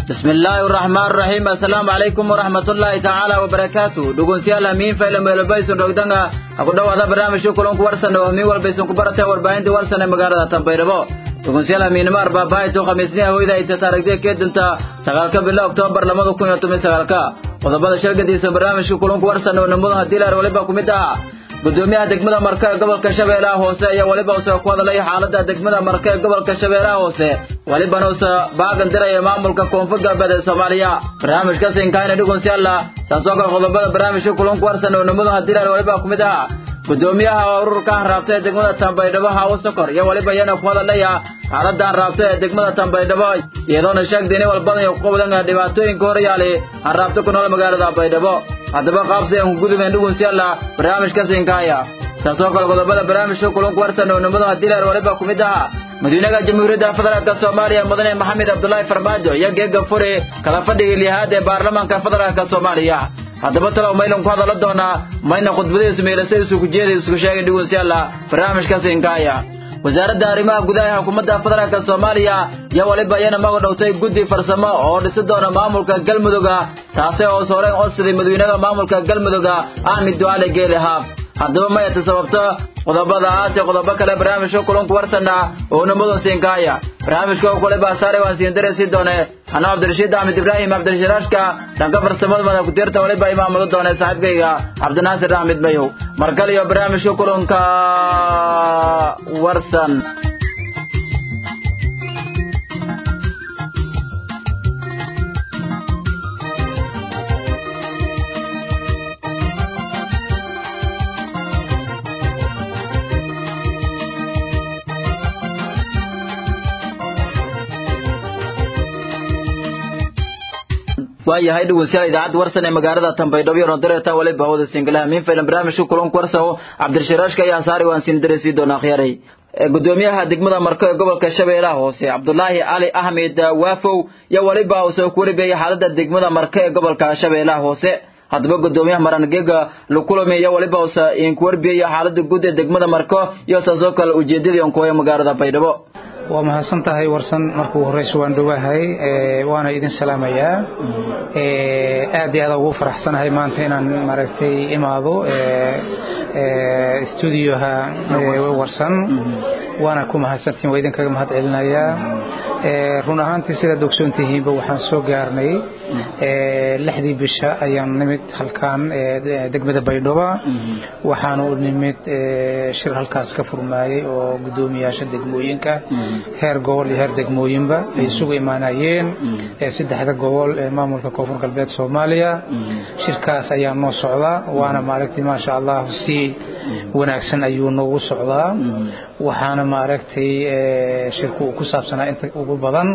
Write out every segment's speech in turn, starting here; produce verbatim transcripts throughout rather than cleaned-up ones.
بسم الله الرحمن الرحيم السلام عليكم ورحمة الله تعالى وبركاته دقون سيال أمين فإلم يلبيسون رقدنا أقول هذا برنامج شكرا كورسنا ومي والبيسون كبرته والباين دي ورسنا مقارنة تنبيربو دقون سيال أمين مار بابايتو خمسنية وإذا يتتارك دي كيد انت سغالك بالله أكتوبر لما دكون يتمي سغالك وضبط الشركة دي برنامج شكرا كورسنا ونمضها ديلار ولباكم إدها gudoomiyaha degmada marka gobolka Shabeellaha Hoose ayaa waliba uu soo qaaday xaaladda degmada marka gobolka Shabeellaha Hoose waliba uu soo baagan diray maamulka koonfur galbeed ee Soomaaliya barnaamijka siinkaayna dhugun si alla saasoo qodobada barnaamijka kulanka warsan oo namada dirar waliba ku mid ah gudoomiyaha ururka raabta degmada Tambaydhabo Hawo Sokor iyo waliba yana ku hadalaya xaaladda raabta degmada Tambaydhabo iyadoo sheegdeen walbada ay ku wadan dhibaatooyin gooryaale raabta ku nool magaalada Baydhabo hadaba qaabsi aan gudubeen dhugun si alla barnaamijka siinkaaya saasoo qodobada barnaamijka kulanka warsan oo namada dirar waliba ku mid ah madiinaha jamhuuriyadda federaalka Soomaaliya mudane Maxamed Abdullaahi Farmaajo iyo geega fure kala fadhiga lihaad ee baarlamaanka federaalka Soomaaliya hadaba talo maylan ku hadala doona mayna khudbadiisa meelasay isku jeeday isku sheegay dhugun si alla barnaamijka siinkaaya wasaaradda arrimaha gudaha xukuumadda federaalka Soomaaliya ya waliba yana maga dhawtay guddi farsamo oo dhisi doona maamulka Galmudug taas oo sooray oo sidii madaxweynaha maamulka Galmudug Ahmed Duale Geelaha hadaba ma yata sababta qodobada aad qodobo kale barnaamijka kulanka warsana oo namada siinkaaya barnaamijka kale ba saaray waan siin darasi doona ana Abdirashiid Ahmed Ibrahim Abdirashiraashka dhanka farsamada madax ku dirta waliba imaamada doona saaxiibkayga Cabdinaasir Ahmed Mayo markale iyo barnaamijka kulanka warsan waayahay dhugunsiyaal idaacad warsan ee magaalada Tambaydhabo iyo Rondareeta waliba hawada singalaha min filan barnaamijka kulanka warsan Cabdirashiraashka ayaa saari waan siin darasi doona khiyaaray gudoomiyaha degmada marka ee gobolka Shabeellaha Hoose Abdullaahi Ali Ahmed Waafow ya waliba uu soo kuuribay xaaladda degmada marka ee gobolka Shabeellaha Hoose hadaba gudoomiyaha marangeega lukulame ya waliba uu soo in kuurbiyay xaaladda guud ee degmada marka iyo saasoo kale ujeedadii aan ku hayo magaalada Baydhabo waa mahadsantahay warsan markuu horeyso waan dhawahay ee waana idin salaamayaa ee aad iyo aad ugu faraxsanahay maanta inaan maaragtay imaado ee ee studio-ha warsan waana ku mahadsantiin waa idin kaga mahad celinayaa ee run ahaantii sida dogsoontihiinba waxaan soo gaarnay ee lixdii bisha ayaan nimid halkaan ee degmada Baydhabo waxaan u nimid ee shir halkaas ka furmaayay oo gudoomiyaasha degmooyinka heer gobol iyo heer degmooyinba ay isugu imaanayeen ee saddexda gobol ee maamulka koonfur galbeed Soomaaliya shirkaas ayaa noo socda waana maaragtay ma sha Allah si wanaagsan ayuu noogu socdaa waxaana maaragtay ee shirku ku saabsanaa inta ugu badan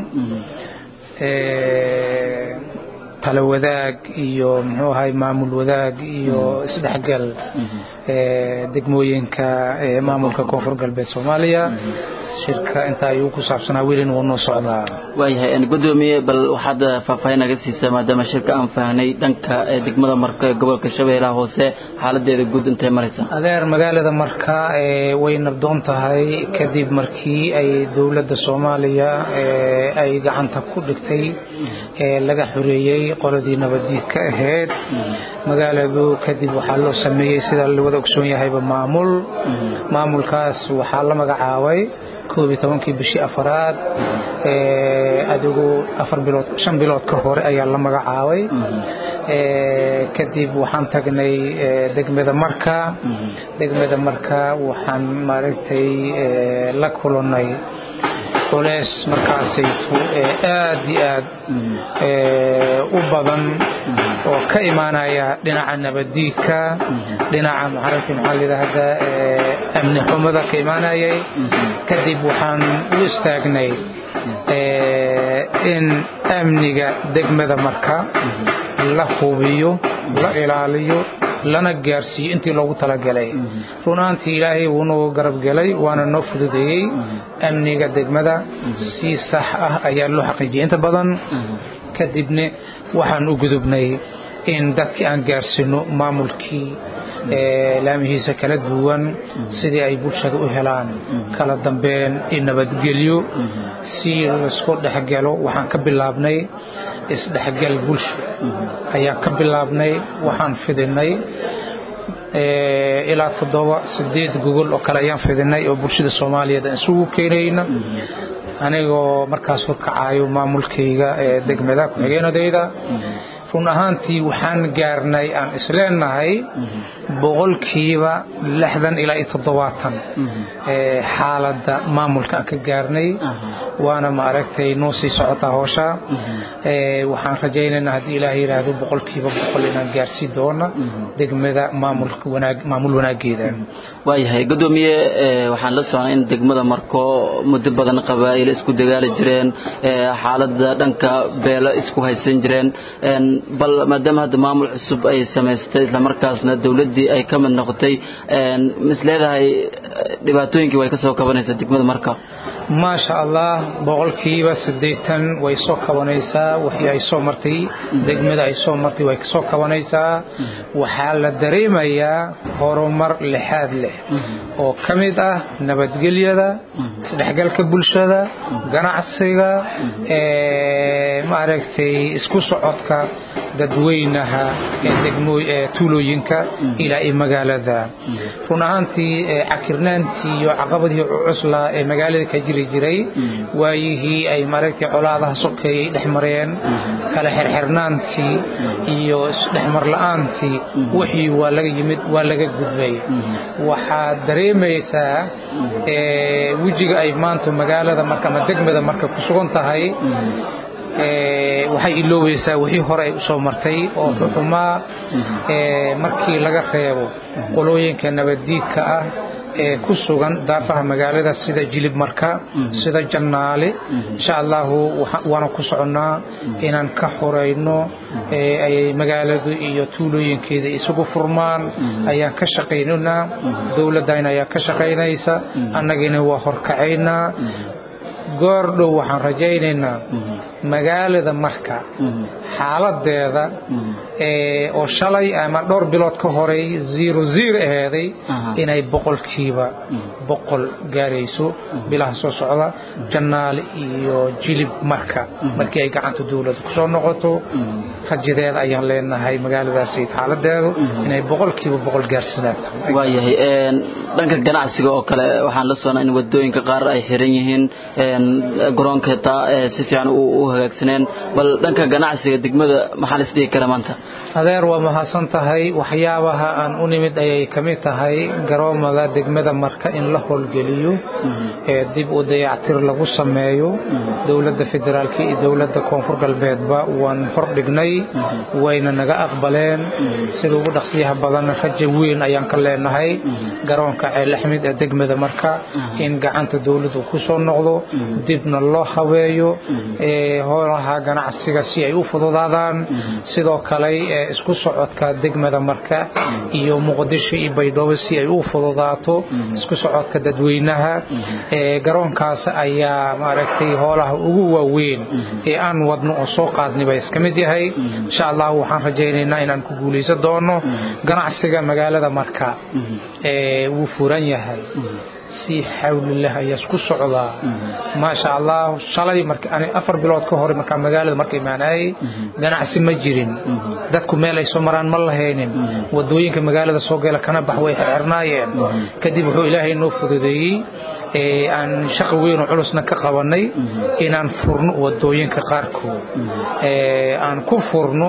ee talo wadaag iyo muxuu ahay maamul wadaag iyo isdhexgal ee degmooyinka ee maamulka koonfur galbeed Soomaaliya shirka inta ay ku saabsanaa wiilin uu noo socdaa waayahay in gudoomiye bal waxaad faahfaahin naga siisay maadaama shirka aan faahnay dhanka degmada marka gobolka Shabeellaha Hoose xaaladeeda guud intee maraysa adeer magaalada marka ee way nabdoon tahay kadib markii ay dawladda Soomaaliya ee ay gacanta ku dhigtay ee laga xureeyay qoladii nabadiidka ahayd magaaladu kadib waxa loo sameeyay sida la wada ogsoon yahay maamul maamulkaas waxa la magacaabay koob iyo tobankii bishii afraad ee adigu afar bilood shan bilood ka hor ayaa la magacaabay ee kadib waxaan tagnay degmada marka degmada marka waxaan maaragtay la kulannay culays markaasay aad iyo aad u badan oo ka imaanaya dhinaca nabadiidka dhinaca maaragtay maxalliga amni xumada ka imaanayay kadib waxaan u istaagnay in amniga degmada marka la hubiyo la ilaaliyo lana gaarsiyo intii loogu talagalay runaantii ilaahay wuu noo garab galay waana noo fududeeyay amniga degmada si sax ah ayaa loo xaqiijiyay inta badan kadibna waxaan u gudubnay in dadkii aan gaarsino maamulkii laamihiisa kala duwan sidii ay bulshada u helaan kala dambeyn in nabadgelyo si la isku dhaxgalo waxaan ka bilaabnay isdhaxgal bulsho ayaa ka bilaabnay waxaan fidinay ilaa toddoba sideed gogol oo kale ayaan fidinay oo bulshada Soomaaliyeed isugu keenayna anigoo markaas horkacaayo maamulkayga ee degmada ku xigeenadayda run ahaantii waxaan gaarnay aan isleenahay boqolkiiba lixdan ilaa toddobaatan ee xaaladda maamulka ka gaarnay waana ma aragtay noo sii socota hawsha ee waxaan rajaynaynaa hadii Ilaahay yiraahdo boqolkiiba boqol inaan gaarsi doono degmada maamulka wanaag maamul wanaageeda waayahay gudoomiye waxaan la soconay in degmada marko muddo badan qabaa'il isku dagaali jireen xaaladda dhanka beela isku haysan jireen bal maadaama hadda maamul cusub ay sameystay isla markaasna dawladii ay ka mid noqotay misleedahay dhibaatooyinkii way ka soo kabanaysaa degmada marka ما شاء الله boqolkiiba siddeetan way soo kabanaysaa wixii ay soo martay degmada ay soo martay way soo kabanaysaa waxa la dareemayaa horumar lixaad leh oo kamid ah nabadgelyada isdhexgalka bulshada ganacsiga ee ma aragtay isku socodka dadweynaha ee degmooyinka tuulooyinka ilaa ay magaalada run ahaantii akirnaantii iyo caqabadii cusla ee magaalada ka jiri jiray waayihii ay maragtay colaadaha sokeeyay dhexmareen kala xirxirnaantii iyo isdhexmar la'aantii wixii waa laga yimid waa laga gudbay waxa dareemaysaa ee wajiga ay maanta magaalada marka ma degmada marka ku sugan tahay ee waxay iloobaysaa wixii hore ay soo martay oo xukumaa ee markii laga reebo qolooyinka nabadiidka ah ee ku sugan daafaha magaalada sida jilib marka sida jannaale insha Allah waana ku soconaa inaan ka xoreyno ee ay magaaladu iyo tuulooyinkeeda isugu furmaan ayaan ka shaqeynaa dawladayna ayaa ka shaqeynaysa annagina waa horkacaynaa goordhow waxaan rajaynaynaa magaalada marka xaaladeeda ee oo shalay ama dhowr bilood ka horay zero zero aheeday inay boqolkiiba boqol gaarayso bilaha soo socda jannaal iyo jilib marka markii ay gacanta dawladda ku soo noqoto rajadeeda ayaan leenahay magaaladaas xaaladeedu inay boqolkiiba boqol gaarsanaato waayahay een dhanka ganacsiga oo kale waxaan la soconaa in wadooyinka qaar ay xiran yihiin een garoonka taa si fiican u hagaagsaneen bal dhanka ganacsiga degmada maxaa isdii kara maanta adeer waa mahadsan tahay waxyaabaha aan u nimid ayay kamid tahay garoomada degmada marka in la howlgeliyo ee dib u dayactir lagu sameeyo dawladda federaalka iyo dawladda koonfur galbeedba waan hordhignay wayna naga aqbaleen sida ugu dhaqsiyaha badan rajo weyn ayaan ka leenahay garoonka Ceel Axmed ee degmada marka in gacanta dawladdu ku soo noqdo dibna loo habeeyo ee howlaha ganacsiga si ay u fududaadaan sidoo kale isku socodka degmada marka iyo Muqdisho iyo Baydhabo si ay u fududaato isku socodka dadweynaha ee garoonkaas ayaa maaragtay howlaha ugu waaweyn ee aan wadno oo soo qaadnay iska mid yahay insha Allah waxaan rajaynaynaa inaan ku guuleysan doono ganacsiga magaalada marka ee uu furan yahay si xawlilah ayaa isku socda ma sha Allah shalay marka aan afar bilood ka hor marka magaalada markay maanay ganacsi ma jirin dadku meel ay soo maraan ma lahaynin wadooyinka magaalada soo gala kana bax way xirnaayeen kadib wuxuu Ilaahay noo fududeeyay ee aan shaqo weyn oo culusna ka qabanay inaan furno wadooyinka qaarkood ee aan ku furno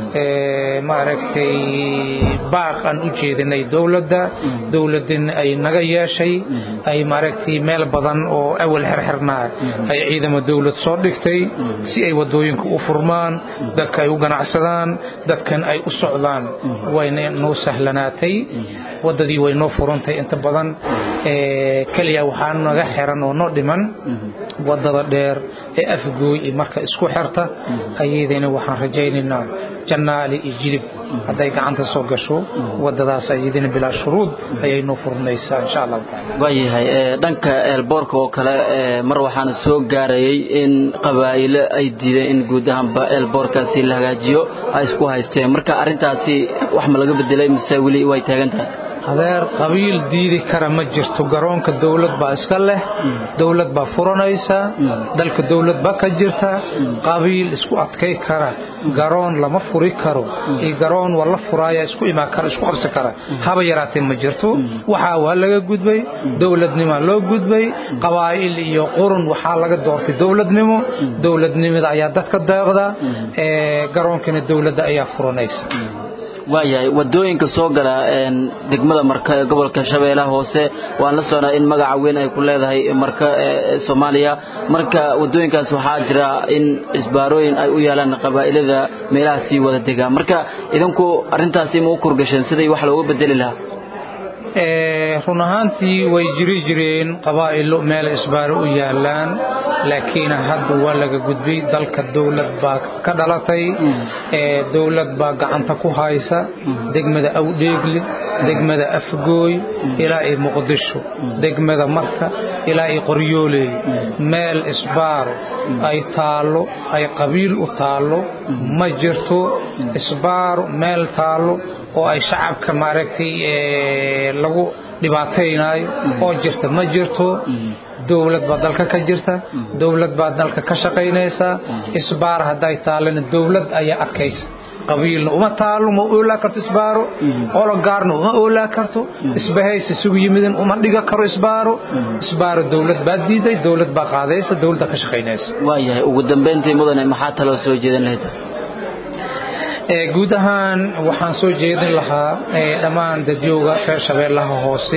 ee ma aragtay baaq aan u jeedinay dawladda dawladin ay naga yeeshay ay maaragtay meel badan oo awal xirxirnaa ay ciidamo dawlad soo dhigtay si ay wadooyinka u furmaan dadka ay u ganacsadaan dadkan ay u socdaan wayna noo sahlanaatay wadadii way noo furantay inta badan ee kaliya waxaan waxaan naga xiran oo noo dhiman wadada dheer ee afgooy marka isku xirta ayadina waxaan rajaynaynaa jannaali iyo jilib haday gacanta soo gasho wadadaas ayadina bila shuruud ayay noo furnaysaa insha Allah taala waayahay dhanka eelboorka oo kale mar waxaan soo gaarayay in qabaa'il ay diideen in guud ahaanba eelboorkaasi la hagaajiyo ay isku haysteen marka arintaasi wax ma laga bedelay mise wali way taagan tahay hadeer qabiil diidi kara ma jirto garoonka dawlad baa iska leh dawlad baa furanaysa dalka dawlad baa ka jirta qabiil isku adkay kara garoon lama furi karo ee garoon wala furaaya isku imaa kara isku qabsi kara haba yaraatee ma jirto waxa waa laga gudbay dawladnimo loo gudbay qabaa'il iyo qurun waxa laga doortay dawladnimo dawladnimada ayaa dadka deeqda ee garoonkana dawladda ayaa furanaysa waayahay wadooyinka soo gala een degmada marka gobolka Shabeellaha Hoose waan la soonaa in magaca weyn ay ku leedahay marka Soomaaliya marka wadooyinkaas waxa jira in isbaarooyin ay u yeelaan qabaa'ilada meelaha si wada degaan marka idinku arintaasi ma u kurgashan sidii wax looga bedeli lahaa ee runaantii way jiri jireen qabaa'ilo meel isbaaro u yaalaan laakiin hadda waa laga gudbay dalka dawlad baa ka dhalatay ee dawlad baa gacanta ku haysa degmada Awdheegle degmada Afgooy ilaa ay Muqdisho degmada Marka ilaa ay Qoryooley meel isbaaro ay taalo ay qabiil u taalo ma jirto isbaaro meel taalo oo ay shacabka maaragtay ee lagu dhibaateynayo oo jirta ma jirto dawlad baa dalka ka jirta dawlad baa dalka ka shaqeynaysa isbaar haday taalana dawlad ayaa arkaysa qabiilna uma taalo ma oola karto isbaaro oo gaarno uma oola karto isbahaysi sugu yimidin uma dhiga karo isbaaro isbaaro dawlad baa diiday dawlad baa qaadaysa dawladda ka shaqeynaysa waayahay ugu dambeyntii mudane maxaa talo soo jeedin lahayd ee guud ahaan waxaan soo jeedin lahaa ee dhamaan dadweynaha reer Shabeellaha Hoose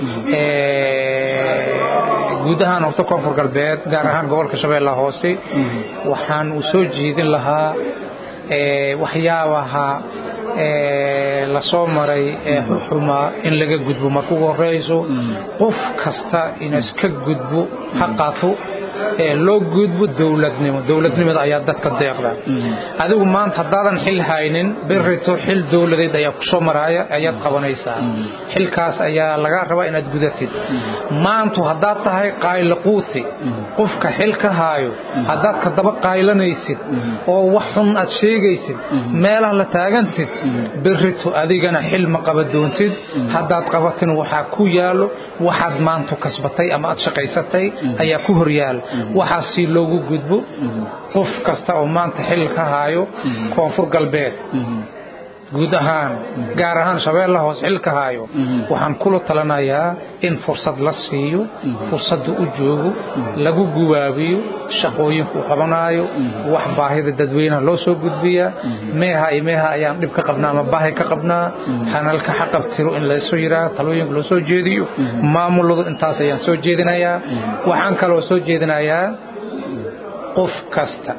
ee guud ahaan horta koonfur galbeed gaar ahaan gobolka Shabeellaha Hoose waxaan u soo jeedin lahaa ee waxyaabaha ee la soo maray ee xuma in laga gudbo markuu horeyso qof kasta in iska gudbo xaqaatu ee loo gudbo dawladnimo dawladnimada ayaa dadka deeqda adigu maanta hadaadan xil haynin birrito xil dawladeed ayaa ku soo maraya ayaad qabanaysaa xilkaas ayaa laga rabaa inaad gudatid maanta hadaa tahay qaayl quuti qofka xilka haayo hadaa ka daba qaylanaysid oo wax xun aad sheegaysid meelaha la taagantid birrito adigana xil ma qabadoontid hadaad qabatin waxa ku yaalo waxaad maanta kasbatay ama aad shaqaysatay ayaa ku horyaal waxa si loogu gudbo qof kasta oo maanta xil ka haayo koonfur galbeed guud ahaan gaar ahaan Shabeellaha Hoose xil ka haayo waxaan kula talanayaa in fursad la siiyo fursad u joogo lagu gubaabiyo shaqooyinku qabanayo wax baahida dadweynaha loo soo gudbiya meeha meeha ayaan dib ka qabnaa ma baahi ka qabnaa xanalka xaqabtiro in la soo yiraa talooyinka loo soo jeediyo maamulada intaas ayaan soo jeedinayaa waxaan kale oo soo jeedinayaa qof kasta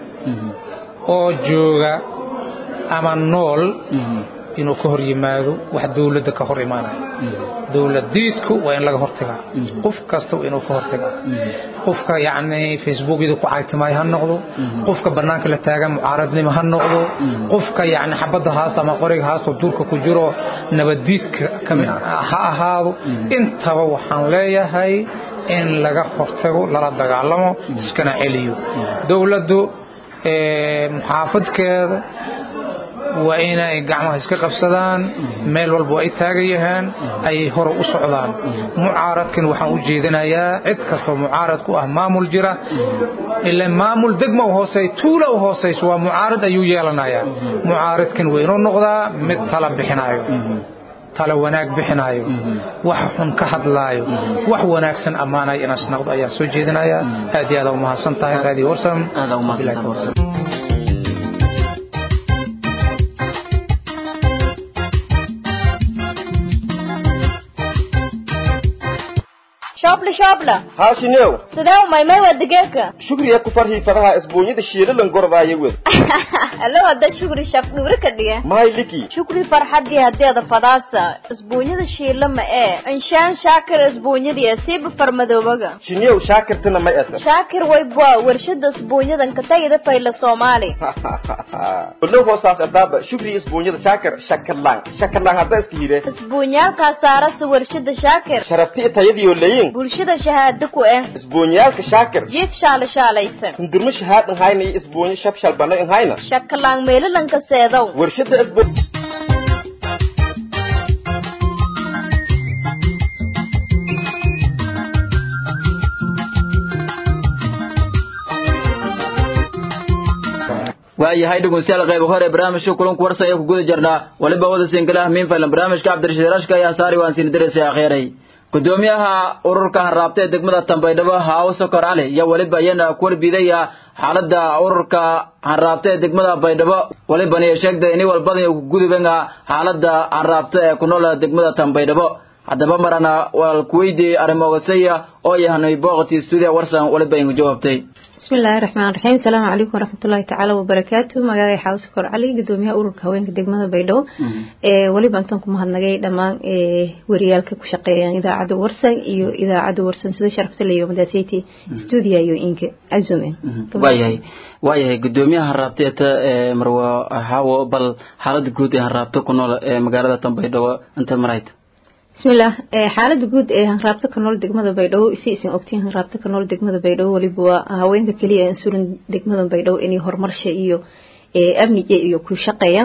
oo jooga ama nool inuu ka hor yimaado wax dawladda ka hor imaanay dawladdiidku waa in laga hortagaa qof kasta inuu ka hortagaa qofka yaani facebookida ku caaytimay ha noqdo qofka banaanka la taagan mucaaradnimo ha noqdo qofka yaani xabada haasta ama qoriga haasta duurka ku jiro nabadiidka ha ahaado intaba waxaan leeyahay in laga hortago lala dagaalamo iskana celiyo dawladdu ee muxaafadkeeda waa inay gacmaha iska qabsadaan meel walba ay taagayaan ay hor u socdaan mucaaradkan waxaan u jeedinayaa cid kasta mucaarad ku ah maamul jira ila maamul degmo hoosay tuulo hoosay waa mucaarad ayuu yeelanayaa mucaaradkan way inoo noqdaa mid tala bixinayo tala wanaag bixinayo wax xun ka hadlaayo wax wanaagsan amaanay in asnaqdo ayaa soo jeedinayaa aad iyo aad u mahadsantahay raadi warsan aad u mahadsantahay shoble shoble ها شنو sidee may may wadageeka shukriya ku farhi fadaha isbuunyada shiilalan gorbaayo wad alla wada shukri shaf dhuura ka dhiga may liki shukri farxadii hadeeda fadaasa isbuunyada shiilama ee inshaan shaakir isbuunyada yasiib farmadoobaga shiniyow shaakirtana may asa shaakir way baa warshada isbuunyadan ka tagida fayla Soomaali kullu hoosaas adaaba shukri isbuunyada shaakir shakalaan shakalaan hada iska hire isbuunyaalka saarasa warshada shaakir sharafti tayadiyo leeyin bulshada shahaado ku ah isbuunyaalka shaakir jiif shaala shaalaysan hundurma shahaadan hayna isbuunya shabshal bana in hayna shakalaan meelalan ka seedow warshada isbuun waayahay dhageystayaal qayb hore barnaamijka kulanka warsan ee ku guda jirnaa waliba wada sinkalaha min faylan barnaamijka Cabdirashiid Rashka ayaa saari waan siin dirisay akhiray gudoomiyaha ururka harraabta degmada Tanbaydhabo Hawsa Korale iyo waliba yana ku warbidaya xaaladda ururka harraabta degmada Baydhabo waliba ay sheegday in walbadan uu gudubanga xaaladda harraabta ee ku nool degmada Tanbaydhabo hadaba marana wal kuweydi arimogasaya oo yahanay booqti studio warsan waliba ay jawaabtay بسم الله الرحمن الرحيم السلام عليكم ورحمة الله تعالى وبركاته مجاي حاوس كور علي قدومي أورك هوين كدقمة بيدو إيه ولي بنتكم هالنجاي دمان إيه وريالك كشقيا إذا عدو ورسن إيو إذا عدو ورسن سيد شرفت لي يوم داسيتي استوديو يو إنك أزومين وايهي وايهي قدومي هالرابطة مروة هاو بل حالة جود هالرابطة كنول مجالة تنبيدو أنت مرايت بسم الله حالة جود هنرابطة كنول دقمة بيدو سيسين أوكتين هنرابطة كنول دقمة بيدو ولي بوا هوين كليا إنسورن دقمة بيدو إني هرمرشة إيو أبني إيو كل شقيان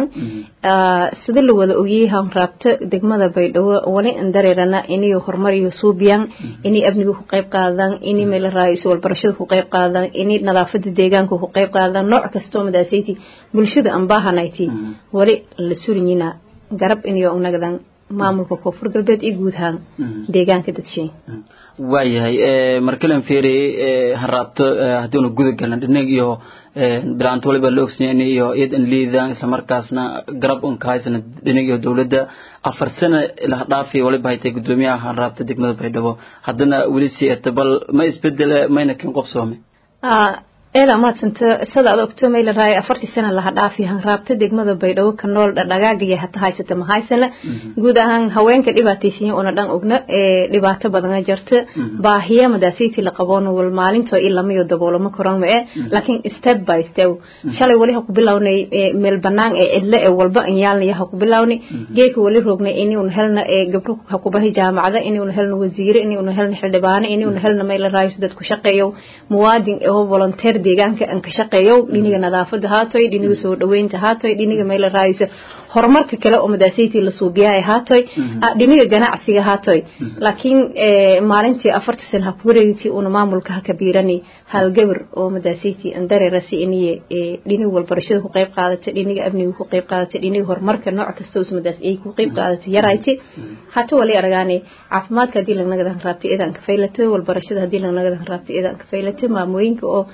سدل وذا أوجي هنرابطة دقمة بيدو ولي أندريرنا إني هرمريو صوبيان إني أبني هو قيب قاذان إني مل الرئيس والبرشيد هو قيب قاذان إني نظافة الديجان هو قيب قاذان نوع كستوم داسيتي بلشود أنباها نايتي ولي لسورينا قرب إني أونجدان maamulka koonfur galbeed iyo guud ahaan deegaanka dadshay waayahay ee markalen feeri harraabto hadii guud galan dhinac iyo bilaanto waliba loo ogsiin iyo iyad in liidaan isla markaasna garab un ka haysan dhinac iyo dawladda afar sano ila dhaafi waliba haytay gudoomiyaha harraabto degmada Baydhabo hadana wali si etabal ma isbedel mayna kin qofsoomay ah إذا ما تنت سد أكتر ميل راي أفرت سنة لها دافي هن رابط دقمة بيدو كنول دقاقية حتى هاي ستة ما هاي سنة جود هن هوين كديباتيسين ونا دان أغنى ديبات بدنا جرت باهية مداسيتي لقبون والمالين تو إلا ميو دبولو مكرون وإيه لكن step by step شالي ولي حق بلاوني ميل بنان إلا والبا إنيالني حق بلاوني جيك ولي روغني إني ونهلنا قبلو حق بهي جامعة إني ونهلنا وزير إني ونهلنا حلبان إني ونهلنا ميل راي سدد كشقيو موادين هو volunteer deegaanka aan ka shaqeeyo dhiniga nadaafada haatoy dhiniga soo dhaweynta haatoy dhiniga meel raayis horumarka kale oo madaasaytii la suubiyaay haatoy dhiniga ganacsiga haatoy laakiin maalintii afartii sano ku wareegtay oo maamulka ka biirani hal gabar oo madaasaytii aan dareerasi inay dhiniga walbarashada ku qayb qaadatay dhiniga amniga ku qayb qaadatay dhiniga horumarka nooc kasta oo madaas ay ku qayb qaadatay yaraaytay hato wali aragaanay caafimaadka hadii laga naga raabtay idan ka faylatay walbarashada hadii laga naga raabtay idan ka faylatay maamooyinka oo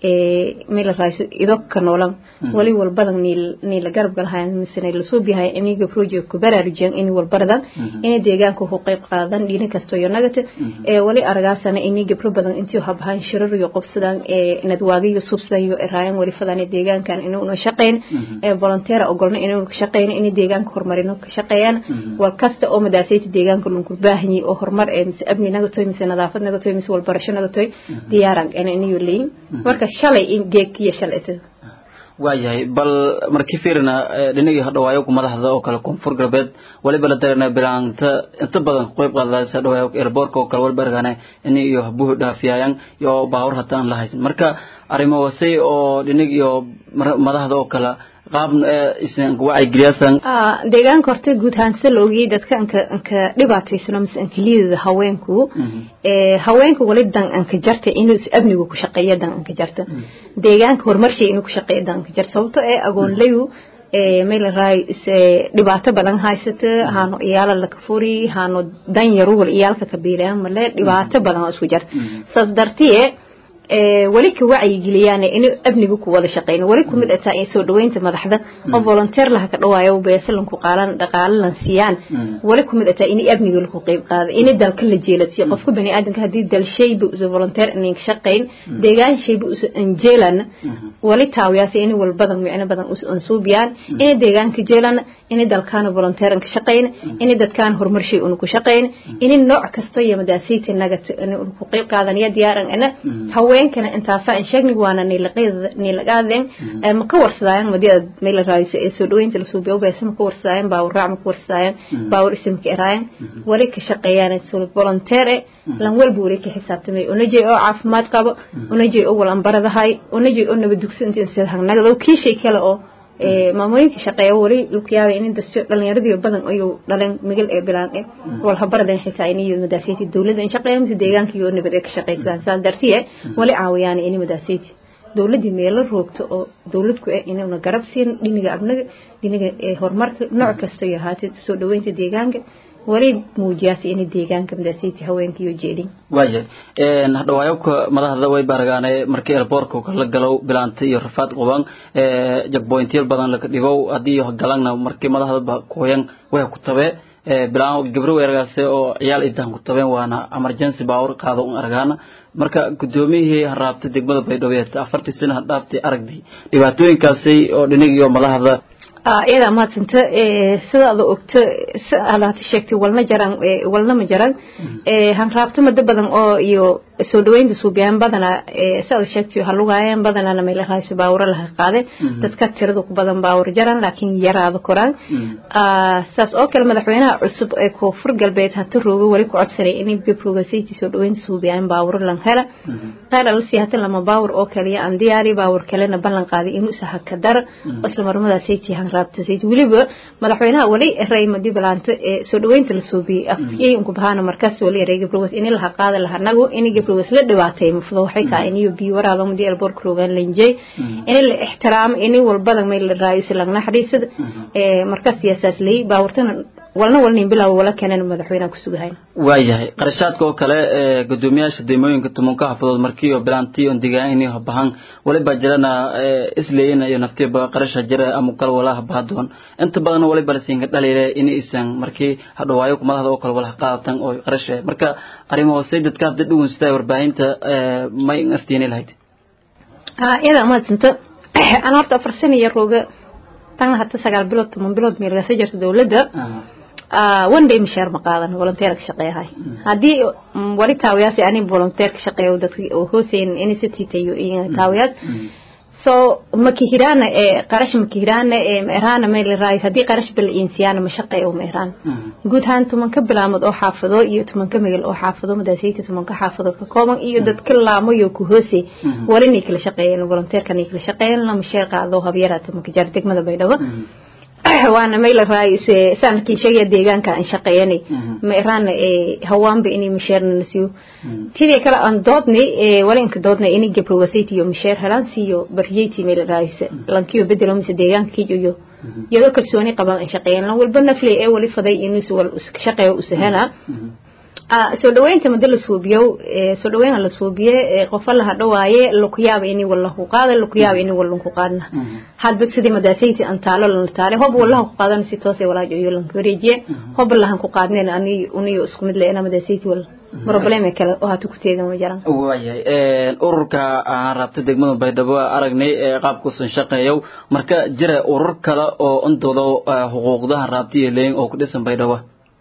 meel raayso idoo kanoolan wali walbadan niil niil garab galhayn misanay la soo bihay iniga project ku baraarujin in walbaradan in deegaanka ku qayb qaadan dhina kasto iyo nagata ee wali aragaasana iniga pro badan intii habhaan shirar iyo qofsadan ee nadwaagiyo subsadan iyo eraayan wali fadan deegaankan inuu una shaqeyn ee volunteer ogolna inuu ka shaqeyn in deegaanka horumarino ka shaqeeyaan wal kasta oo madaasayta deegaanka lunku baahni oo horumar ee mis abni nagato mis nadaafad nagato mis walbarasho nagato diyaaran inuu leeyin marka shalay in geek iyo shalay waayahay bal markii fiirna dhinagii hadhawaayo ku madaxda oo kale koonfur galbeed waliba la dareena bilaanta inta badan qayb qaadaysa dhawaayo airport oo kale walba argana in iyo buux dhaafiyaan iyo baawar hataan la haysan marka arimo wasay oo dhinagii iyo madaxda oo kale qaab isan wacyi geliyasan ah deegaanka horta guud ahaan si loogi dadka anka dhibaataysan ama san kaliya haweenku ee haweenku wali dan anka jarta inuu abnigu ku shaqeeyo dan anka jarta deegaanka horumarshay inuu ku shaqeeyo dan anka jarta sababtoo ee agoon leeyo ee meel raay dhibaato badan haysata haano iyaala la kafuri haano dan yaru wal iyaalka kabiiraan male dhibaato badan isku jarta saas dartii ee wali ka wacyi geliyaan in abnigu ku wada shaqeyn wali ku mid ah ay soo dhaweynta madaxda oo volunteer laha ka dhawaayo beesalan ku qaalan dhaqaalahan siiyaan wali ku mid ah in abnigu ku qayb qaado in dalka la jeelatiyo qofka bani aadamka hadii dal shay buu soo volunteer in ka shaqeyn deegaan shay buu soo anjeelan wali taawiyaas in wal badan micna badan u suubiyaan in deegaanka jeelan in dalkaan volunteer ka shaqeyn in dadkaan horumar shay uu ku shaqeyn in nooc kasto iyo madaasiita naga ku qayb qaadanaya diyaaran ana haweenkana intaas aan sheegnay waana nilaqeeda nilaqaadeen ma ka warsadaan madiyada meel raayis ee soo dhaweynta la suubiyo beesama ka warsadaan baa raac ka warsadaan baa isimka iraan wali ka shaqeeyaan soo volunteer lan walba wali ka xisaabtamay unajay oo caafimaad qabo unajay oo walan baradahay unajay oo nabad dugsiinta inta hagnaga oo kiishay kale oo ee maamooyinka shaqeeyo wali luqyaaba in dadka dhalinyaradii badan ayuu dhalan migal ee bilaan ee wal habaradan xitaa in iyo madaasiiti dawladda in shaqeeyaan si deegaanka iyo nabad ka shaqeeyaan saas dartiye wali caawiyaan in madaasiiti dawladda meel roogto oo dawladku ee inuu garab siin dhiniga abnaga dhiniga horumarka nooc kasto yahaatay soo dhaweynta deegaanka wali muujiyaas in deegaanka madaasiiti haweenka iyo jeelin waayay een hadawaayo madaxda way baragaanay markii airportka kala galow bilaantay iyo rafaad qoban ee jagpointiil badan la dhigo hadii galanna markii madaxda kooyan way ku tabe ee bilaan gabro weergaas oo ciyaal idan ku tabeen waana emergency power qaado un aragana marka gudoomiyihii raabta degmada Baydhabo afartii sano dhaaftay aragdi dhibaatooyinkaasi oo dhinig iyo madaxda iyada ma tinta ee sida aad ogto alaad sheegtay walna jaran walna ma jaran ee han raabto mid badan oo iyo soo dhaweynta suubiyaan badana ee sida sheegtay halugaayeen badana meel raayis baawar la qaaday dadka tirada ku badan baawar jaran laakiin yaraado koraan ah saas oo kale madaxweynaha cusub ee koonfur galbeed hata roogo wali ku codsanay in progressive soo dhaweynta suubiyaan baawar lan hela qaar la siyaasad lama baawar oo kaliya aan diyaari baawar kalena ballan qaaday inuu sax ka dar isla marmada saytii raabta sayid waliba madaxweynaha wali ray madi balanta ee soo dhaweynta la suubiyay afkii uu ku bahana markaas wali reega progress in la qaada la hanago in progress la dhibaatay mufdo waxay tahay in iyo biyo waraado madi albor krogan lenjay in la ixtiraam in walbada meel la raayis la naxariisad ee markaas siyaasaad lay baawartana walna walna bilaa wala kanana madaxweynaha ku sugahay waayahay qarashaadka oo kale ee gudoomiyaasha deemooyinka tumanka xafadood markii oo bilaantii oo deegaanka inay bahan waliba jirana isleeyna iyo naftiba qarasha jira ama kala walaha baadon inta badan wali balsiinka dhaliilay in isan markii hadawaayo madaxda oo kala walaha qaatan oo qarashay marka arimo sayidka dad ugu sitay warbaahinta ma inaftiinay lahayd ah iyada ma tinta ana horta afar sano iyo rooga tan hatta sagaal bilood tuman bilood meel ka jirta dawladda ah one day mishar ma qaadan volunteer ka shaqeeyahay hadii wali taawiyaasi ani volunteer ka shaqeeyo dadka oo hooseen initiative iyo taawiyaad so makihirana ee qarash makihirana ee meerana meel raayis hadii qarash bil insiyana ma shaqeeyo meeran guud ahaan tuman ka bilaamad oo xaafado iyo tuman ka meel oo xaafado madaasiita tuman ka xaafado ka kooban iyo dadka laamo iyo ku hoose wali ni kala shaqeeyeen volunteer kan kala shaqeeyeen la mashar qaado habyaraad tuman ka jar degmada Baydhabo وانا ميل الرئيس سانكي شيء ديجان كان شقياني ميران هوام بإني مشير نسيو تيجي كلا أن ضدني ولا إنك ضدني إني جبر وسيتي يوم مشير هلان سيو بريتي ميل الرئيس لانكيو بدلهم سديجان كيجو يو يذكر سوني قبل إن شقيان لو البنا فلي أول ولي فضي إني سوال شقي وسهنا soo dhaweynta madal suubiyo ee soo dhaweyn la suubiye ee qof la hadhawaaye luqyaab inii wallahu qaada luqyaab inii wallahu qaadna hadba sidii madaasaytii aan taalo la taale hob wallahu qaadan si toos ee walaajo iyo lan wareejiye hob lahan ku qaadneen ani uniyo isku mid leena madaasaytii wal problema kale oo hatu ku teegan ma jiraan waayay ee ururka aan rabta degmada Baydhabo aragnay ee qaabku san shaqeeyo marka jira urur kale oo intooda xuquuqdaha rabtiye leen oo ku dhisan Baydhabo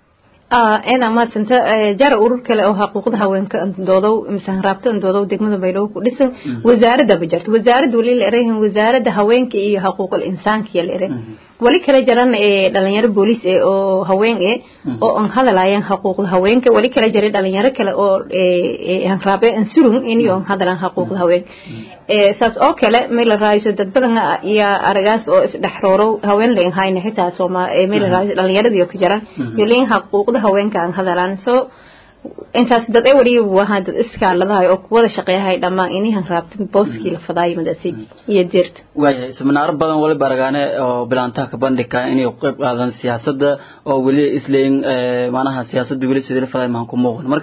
ah ina ma tanta jar urur kale oo xuquuqda haweenka doodo misan raabtan doodo degmada Baydhabo ku dhisan wasaaradda bajarta wasaaradda wali la ereeyay wasaaradda haweenka iyo xuquuqul insaanka la ereeyay wali kala jaran ee dhalinyaro booliis ee oo haween ee oo aan hadalaayeen xuquuqda haweenka wali kala jaray dhalinyaro kale oo ee aan raabay in surun in iyo hadalan xuquuqda haween ee saas oo kale meel raayso dad badan iyo aragaas oo isdhaxrooro haween leen hayna xitaa Soomaa ee meel raayso dhalinyarada iyo ku jiraan iyo leen xuquuqda haweenka aan hadalaan soo intaas dad ay wariyo waxa dad iskaaladahay oo wada shaqeeyahay dhamaan inay han raabtin booskii la fadaayo madaasig iyo jirta waayay seminaar badan wali baragaane oo bilaanta ka bandhigka inay qayb qaadan siyaasadda oo wali isleen maanaha siyaasadda wali sidii la faday maan ku muuqan marka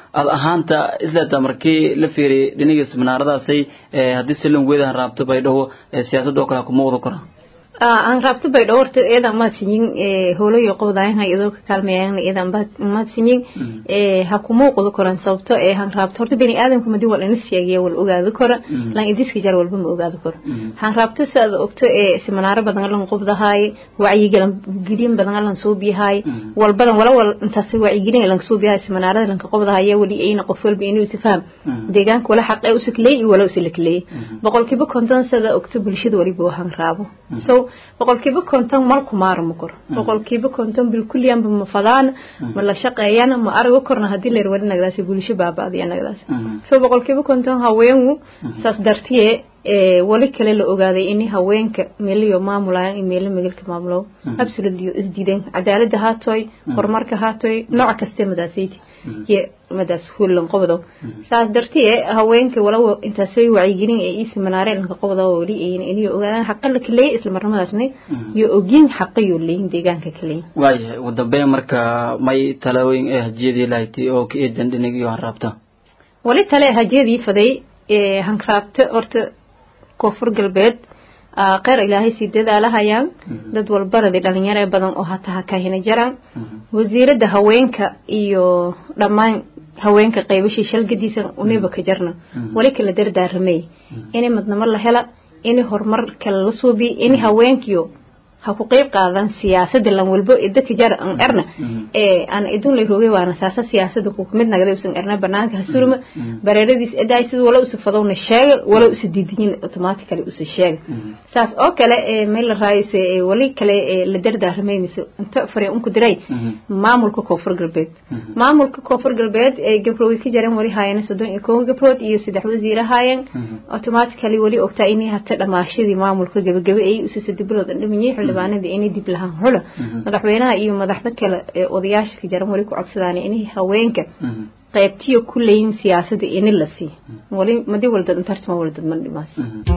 ad ahaanta isla markii la fiiri dhiniga seminaaradaasay hadii silan weedan raabto bay dhawo siyaasadda kala ku muuqdo kara aan raabto bay dhawrta eedan ma sinin ee holoyo qowdaan iyadoo ka kalmeeyaan eedan ba ma sinin ee ha ku muuqdo koran sababto ee han raabto horta bini aadamku madii wal inis sheegay wal ogaado kara lan idiska jar walba ma ogaado kara han raabto saad ogto ee seminaar badan lan qobdahay wacyi galan gidin badan lan soo biyahay wal badan wala wal intaas wacyi gidin lan soo biyahay seminaarada lan qobdahay wali ayna qof walba inuu isfaam deegaanka wala xaq ay u sikleey wala u sikleey boqolkiiba konton sada ogto bulshada waliba waxan raabo so boqolkiiba konton malku maarmo kor boqolkiiba konton bil kulliyan ma fadaan ma la shaqeeyana ma argo korna hadii la yarwada nagadaas bulsho baabaadiya nagadaas so boqolkiiba konton haweenku saas dartiye ee wali kale la ogaaday in haweenka meeliyo maamulayaan in meelo magalka maamulo absolutely is diideen cadaaladda haatoy horumarka haatoy nooc kasta madaasaydi ye madaas hulan qobdo saas dartiye haweenka walaw inta soo wacyigelin ee is manaareen ka qobdo wali in inay ogaadaan xaq la kaleey isla marnadaasna iyo ogin xaqiyo leeyin deegaanka kaleey way wadabay marka may talooyin ee hajiyadii lahayti oo ka eedan dhiniga harabta wali tale hajiyadii faday ee hankraabta horta koonfur galbeed qeyr ilaahay sideedalahayaan dad walbarada dhalinyaro badan oo hata ka hina jiraan wasiirada haweenka iyo dhamaan haweenka qaybashii shalgadiisa uniba ka jarna wali kala dardaaramay inay madnamo la hela inay horumar kala la soo bi inay haweenkiyo ha ku qayb qaadan siyaasadda lan walbo idka jar aan erna ee aan idun la roogay waana saasa siyaasadda ku mid nagada usan erna banaanka hasurma bareeradiis eday sidoo wala usoo fadowna sheeg wala usoo diidin automatically usoo sheeg saas oo kale ee meel raayis ee wali kale ee la dardaaramay mise inta fareen ku diray maamulka koonfur galbeed maamulka koonfur galbeed ee gabrowi ka jaran wali haayana soddon iyo kow gabrood iyo saddex wasiir haayeen automatically wali ogtaa inay hata dhamaashadii maamulka gabagaba ay usoo sadbilood dhimanay xildhibaanada inay dib lahaan xulo madaxweynaha iyo madaxda kale ee odayaasha ka jaran wali ku codsadaan inay haweenka qaybtiyo ku leeyin siyaasadda in la sii wali madii walda intartama walda man dhimaas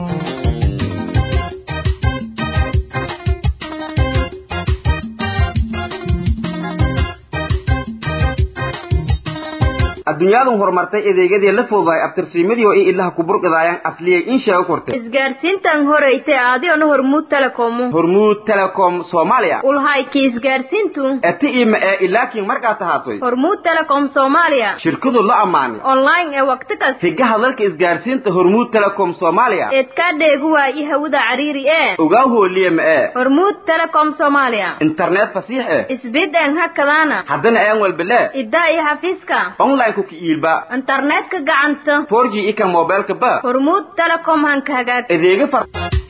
adduunyadu horumartay adeegyadii la fooday abtirsiimadii oo ilaha ku burqadayaan asliyay in sheego kortay isgaarsiintan horeeytay aadiona hormuud telecom hormuud telecom Soomaaliya ulhay ki isgaarsiintu ati ima ee ilaakiin markaa tahaatay hormuud telecom Soomaaliya shirkadu la amaanay online ee waqti kasta higaha dalka isgaarsiinta hormuud telecom Soomaaliya ee ka dheegu waa i hawada cariiri ee uga hooliyay ee hormuud telecom Soomaaliya internet fasiix ee isbidan hakadana hadana aan walbala idaa iyo xafiiska online ku kiilba internet ka gacanta four G ika mobile ka ba hormuud telecom hanka hagaag adeega far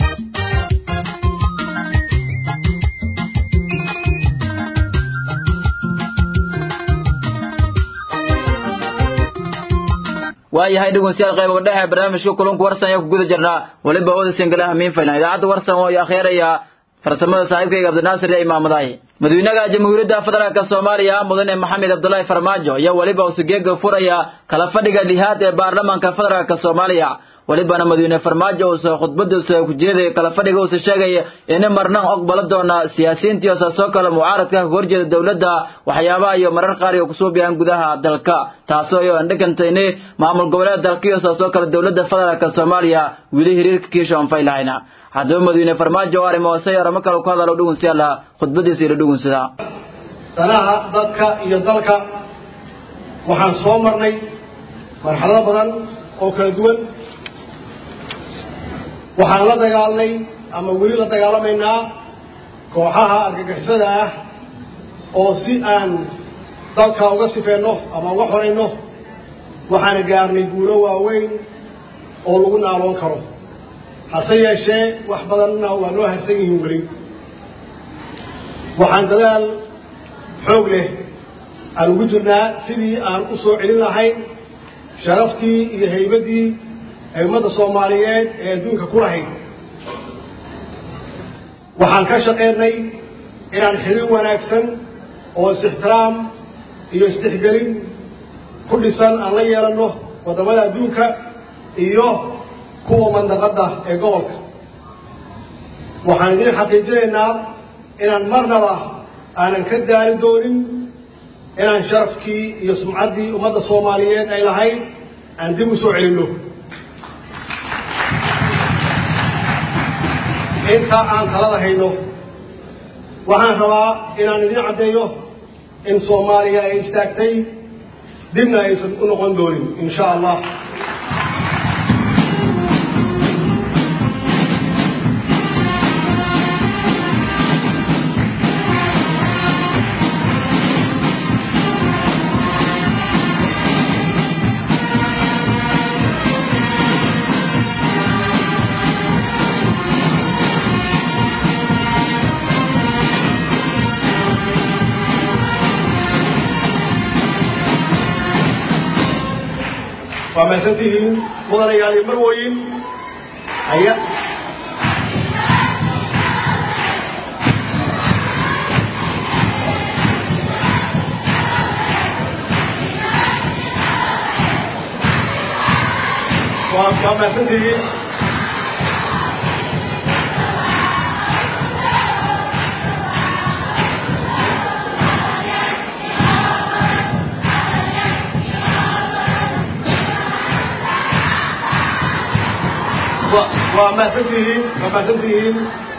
waayahay dhageystayaal qayb dhexe barnaamijka kulanka warsan ee ku guda jirnaa waliba oo singalaha amiin fayna idaacada warsan oo akhiiraya farsamada saaxiibkayga Abdinaasir iyo Imaamadaay madaxweynaha jamhuuriyadda federaalka Soomaaliya mudane Maxamed Abdullaahi Farmaajo ayaa waliba uu sugeega furaya kala fadhiga lihaad ee baarlamaanka federaalka Soomaaliya walibana madaxweyne Farmaajo oo soo khudbadiisa ku jeeday kala fadhiga uu sheegay in marna aqbal doona siyaasiyiinta iyo soo kala mucaaradka horjeeda dawladda waxyaabaha iyo marar qaar ay ku soo bixin gudaha dalka taasoo ay indhagantayne maamul goboleed dalka iyo soo kala dawladda federaalka Soomaaliya wili xiriirka kiishan faylaayna hadaba madaxweyne Farmaajo arimo sayar ma kala ku hadalo dhugun si alla khudbadiisa ila dhugun sida danaha dadka iyo dalka waxaan soo marnay marxalado badan oo kala duwan waxaan la dagaalnay ama weli la dagaalameynaa kooxaha argagixisada ah oo si aan dalka uga sifeeno ama uga xoreyno waxaan gaarnay guulo waaweyn oo lagu naaloon karo hase yeeshee wax badanna waa loo harsan yihiin weli waxaan dadaal xoog leh aan ugu jirnaa sidii aan u soo celin lahayn sharaftii iyo haybadii ay ummadda Soomaaliyeed ee adduunka ku lahayd waxaan ka shaqeynay inaan xiriir wanaagsan oo is-ixtiraam iyo istixgelin ku dhisan aan la yeelano wadamada adduunka iyo kuwa mandaqada ee gobolka waxaan idin xaqiijinaynaa inaan marnaba aanan ka daali doonin inaan sharafkii iyo sumcaddii ummadda soomaaliyeed ay lahayd aan dib u soo celinno inta aan talada hayno waxaan rabaa inaan idin caddeeyo in soomaaliya ay istaagtay dibna aysan u noqon doonin insha allah وما تنتهي مدن يعني مروين هيا وما تنتهي وما تنتهين وما تنتهين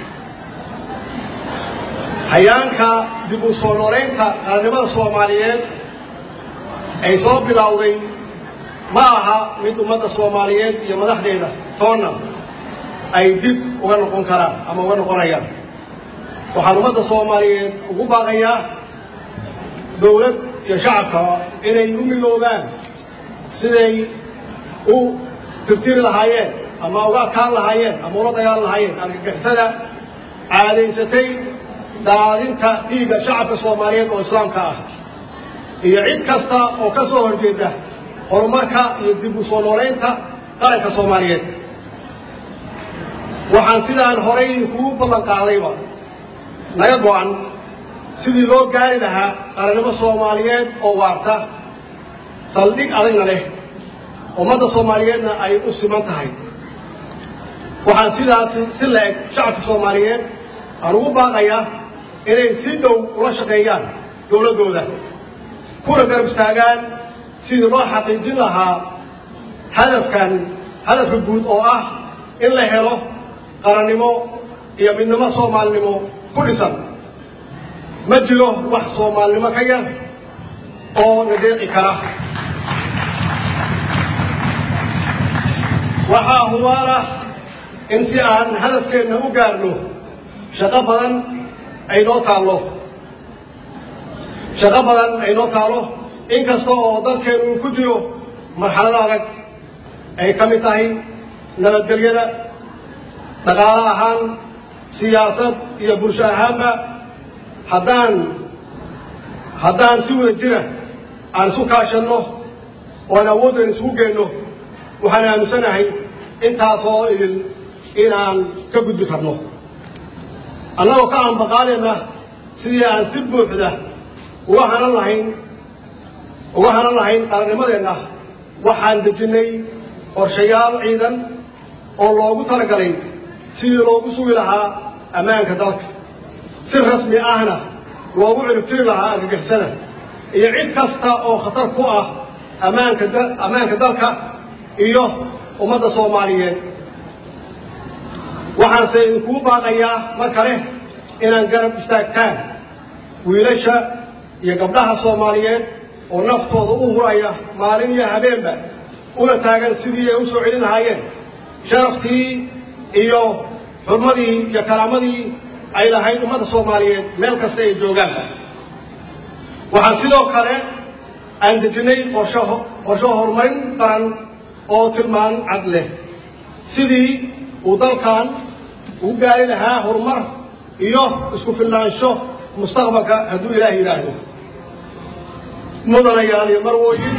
حيانك دبو سولورينتا قرنمada Soomaaliyeed ay soo bilowday ma aha mid ummadda Soomaaliyeed iyo madaxdeeda toona ay dib uga noqon karaan ama uga noqonayaan waxaan ummadda Soomaaliyeed ugu baaqayaa dawlad iyo shacabka inay u midoobaan siday u tirtir lahaayeen ama uga kaan lahaayeen ama ula dagaal lahaayeen argagixisada caadaysatay daadinta dhiigga shacabka Soomaaliyeed oo islaamka ah iyo cid kasta oo ka soo horjeeda horumarka iyo dib u soo nooleynta qaranka Soomaaliyeed waxaan sidaan horay ugu ballan qaadayba naga go'an sidii loo gaari lahaa qarannimo Soomaaliyeed oo waarta saldhig adagna leh ummadda Soomaaliyeedna ay u siman tahay waxaan sidaas si leeg shacabka Soomaaliyeed aan ugu baaqayaa inay si dhow ula shaqeeyaan dawladooda kuna garab istaagaan sidii loo xaqiijin lahaa hadafkan hadafka guud oo ah in la helo qarannimo iyo midnimo Soomaalinimo ku dhisan ma jiro wax Soomaalinimo ka yar oo nadeeqi kara waxaa huwaala in si aan hadafkeena u gaarno shaqo badan ay noo taalo shaqo badan ay noo taalo inkasta oo dalkeenu ku jiro marxalad adag ay ka mid tahay nabadgelyada dhaqaale ahaan siyaasad iyo bulsho ahaanba haddaan haddaan si wada jira aan isu kaashanno oo aan awoodeen isugu geenno waxaan aaminsanahay intaasoo idin inaan ka gudbi karno annagoo ka aanbaqaadayna sidii aan si buuxda uga hanan lahayn uga hanan lahayn qarannimadeenna waxaan dejinnay qorshayaal ciidan oo loogu talagalay sidii loogu sugi lahaa ammaanka dalka si rasmi ahna loogu ciribtiri lahaa argagixisada iyo cid kasta oo khatar ku ah ammaanka ammaanka dalka iyo ummadda Soomaaliyeed waxaan se idinku baaqayaa mar kale inaan garab istaagtaan wiilasha iyo gabdhaha Soomaaliyeed oo naftooda u huraya maalin iyo habeenba una taagan sidii ay u soo celin lahaayeen sharaftii iyo xurmadii iyo karaamadii ay lahayd ummadda Soomaaliyeed meel kasta ay joogaan waxaan sidoo kale aan dejinnay qorshe qorshe horumarin qaran oo tilmaan cad leh sidii uu dalkan u gaari lahaa horumar iyo isku filnaansho mustaqbalka hadduu Ilaahay yiraahdo mudanayaal iyo marwooyin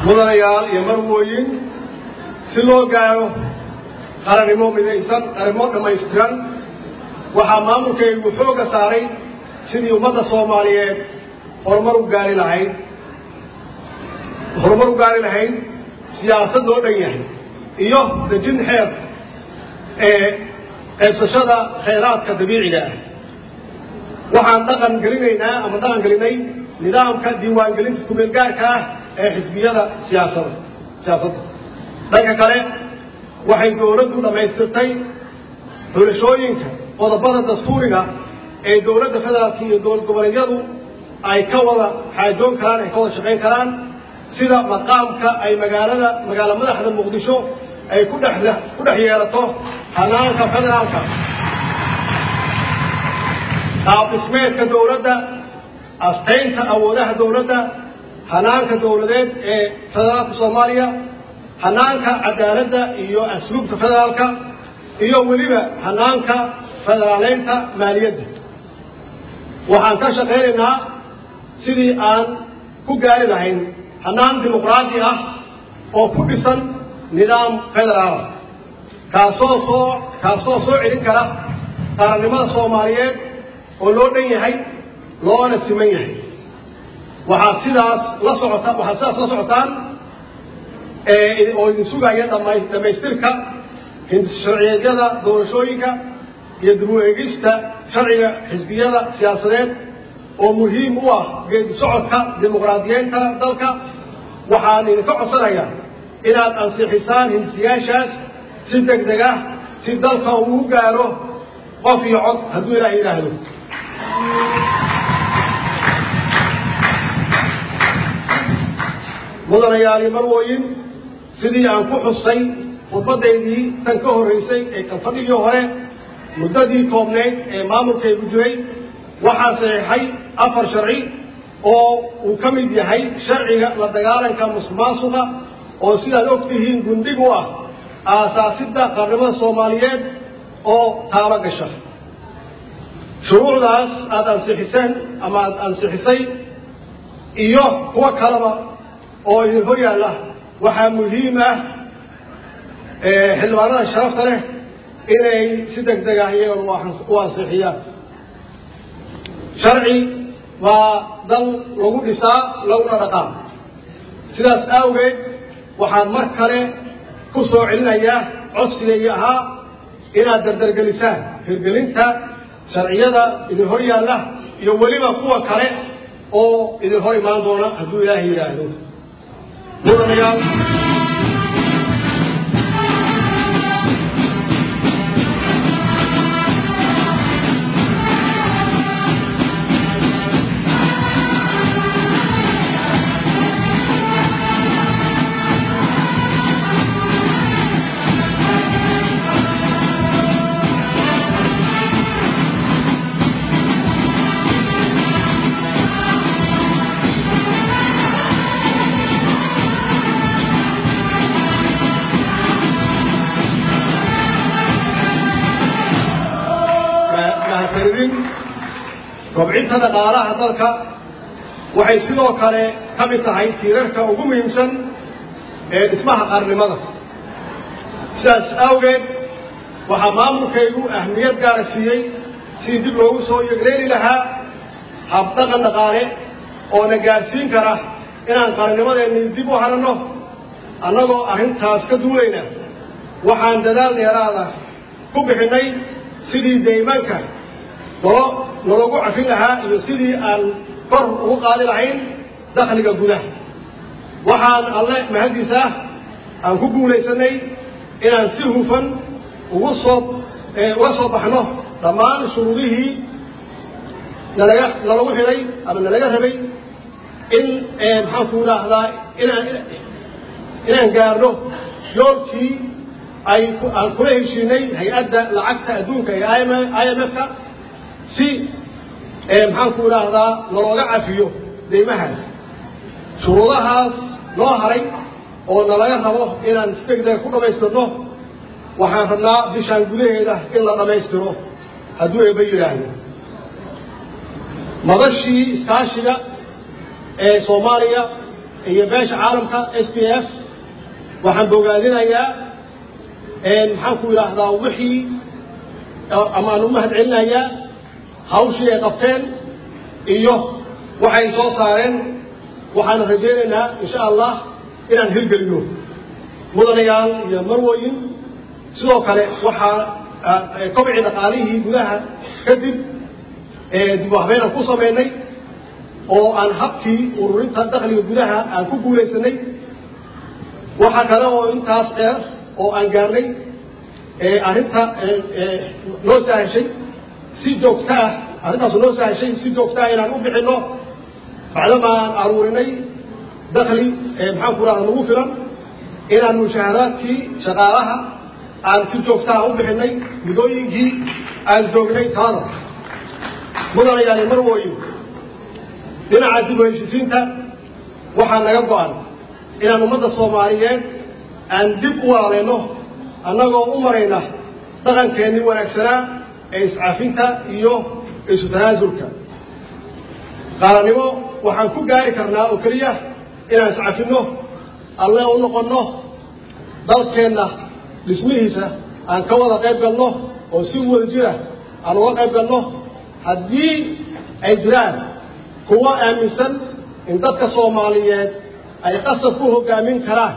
mudanayaal iyo marwooyin si loo gaaro qaranimo midaysan qarimo dhamaystiran waxaa maamulkaygu xooga saaray sidii ummadda Soomaaliyeed horumar u gaari lahayd horumar u gaari lahayd siyaasad loo dhan yahay iyo dejin xeer ee qaybsashada khayraadka dabiiciga ah waxaan dhaqan gelinaynaa ama dhaqan gelinay nidaamka diiwaangelinta ku-meelgaarka ah ee xisbiyada siyaasadda siyaasadda dhanka kale waxay dowladdu dhammaystirtay xulashooyinka qodobada dastuuriga ee dowladda federaalka iyo dowlad goboleedyadu ay ka wada xaajoon karaan ay ka wada shaqayn karaan sida maqaamka ay magaalada magaala madaxda muqdisho ay ku dhex ku dhex yeelato hanaanka federaalka qaab dhismeedka dowladda astaynta awoodaha dowladda hanaanka dowladeed ee federaalka Soomaaliya hanaanka cadaaladda iyo asluubta federaalka iyo weliba hanaanka federaaleynta maaliyadda waxaan ka shaqaynaynaa sidii aan ku gaari lahayn hanaan dimuqraadi ah oo ku dhisan nidaam federaal kaasoo soo kaasoo soo celin kara qaranimada Soomaaliyeed oo loo dhan yahay loona siman yahay waxaa sidaas la socota waxaa sidaas la socotaan ee oo idin sugaya dhamaystirka sharciyada doorashooyinka iyo dib u eegista sharciga xisbiyada siyaasadeed oo muhiim u ah geedi socodka dimuqraadiyeynta dalka waxaan idinka codsanayaa inaad ansixisaan hindisiyaashaas si degdeg ah si dalka uu u gaaro qof iyo cod hadduu ilaahay yidhaahdo mudanayaal marwooyin sidii aan ku xusay khudbadaydii tan ka horreysay ee kan fadhigii hore muddadii koobneyd ee maamulkaygu jiray waxaa saxiixay afar sharci oo uu ka mid yahay sharciga la dagaalanka musuqmaasuqa oo sidaad og tihiin gundhig u ah aasaasidda qarnimada Soomaaliyeed oo taaba gasha shuruucdaas aad ansixiseen ama aad ansixisay iyo kuwa kaleba oo idin hor yaalla waxaa muhiim ah xildhibaanada sharafta leh inay si degdeg ah iyagoo u ansixiyaan sharci waa dal lagu dhisaa laguna dhaqaa sidaas awgeed waxaan mar kale ku soo celinayaa codsigayga ahaa inaad dardargelisaan hirgelinta sharciyada idin hor yaalla iyo weliba kuwa kale oo idin hor imaan doona hadduu ilaahay yidhaahdo mudanayaal kobcinta dhaqaalaha dalka waxay sidoo kale ka mid tahay tiirarka ugu muhiimsan ee dhismaha qarnimada sidaas awgeed waxaa maamulkaygu ahmiyad gaara siiyey sidii dib loogu soo yegreeli lahaa habdhaqan dhaqaale oo na gaarsiin kara inaan qarnimadeennii dib u haranno annagoo arrintaas ka duulayna waxaan dadaal dheeraada ku bixinnay sidii deymaanka nolo nologu cafin lahaa iyo sidii aan kor ugu qaadi lahayn dakhliga gudaha waxaan alle mahadiisa aan ku guulaysanay inaan si hufan ugu soo uga soo baxno dhammaan shuruudihii nalaga nalagu xidhay ama nalaga rabay in maxaan ku idhaahdaa inaan inaan gaarno yoolkii ay aan kula heshiinay hay-adda lacagta adduunka ee I M F-ka si maxaan ku idhaahdaa nalooga cafiyo deymahaas shuruudahaas noo haray oo nalaga rabo inaan si degdeg ku dhammaystirno waxaan rabnaa bishaan gudaheeda in la dhammaystiro hadduu eeba yidhaahdo madashii iskaashiga ee Soomaaliya iyo beesha caalamka S P F waxaan bogaadinayaa een maxaan ku yiraahdaa wixii ama aan u mahadcelinayaa hawshii ay qabteen iyo waxay soo saareen waxaan rajaynaynaa insha Allah inaan hirgelino mudanayaal iyo marwooyin sidoo kale waxaa kobci dhaqaalihii gudaha kadib ee dib u habeyn ku sameynay oo aan habkii ururinta dakhliga gudaha aan ku guuleysanay waxa kale oo intaas dheer oo aan gaarnay ee arinta loo sahashay si joogto ah arintaas loo sahashay si joogto ah inaan u bixino bacdama aan aruurinay dakhli ee maxaan ku raadnaa ugu filan inaan mushaharaadkii shaqaalaha aan si joogto ah u bixinay mudooyinkii aan joognay taana mudanayaal marwooyin dhinaca dib u heshiisiinta waxaa naga go'an inaan ummadda Soomaaliyeed aan dib u waaleyno annagoo u marayna dhaqankeennii wanaagsanaa ee iscaafinta iyo isu tanaasulka qaranimo waxaan ku gaari karnaa oo kaliya inaan iscaafino alle u noqono dalkeenna dhismihiisa aan ka wada qayb galno oo si wada jira aan uga qayb galno haddii ay jiraan kuwa aaminsan in dadka Soomaaliyeed ay qasab ku hogaamin karaan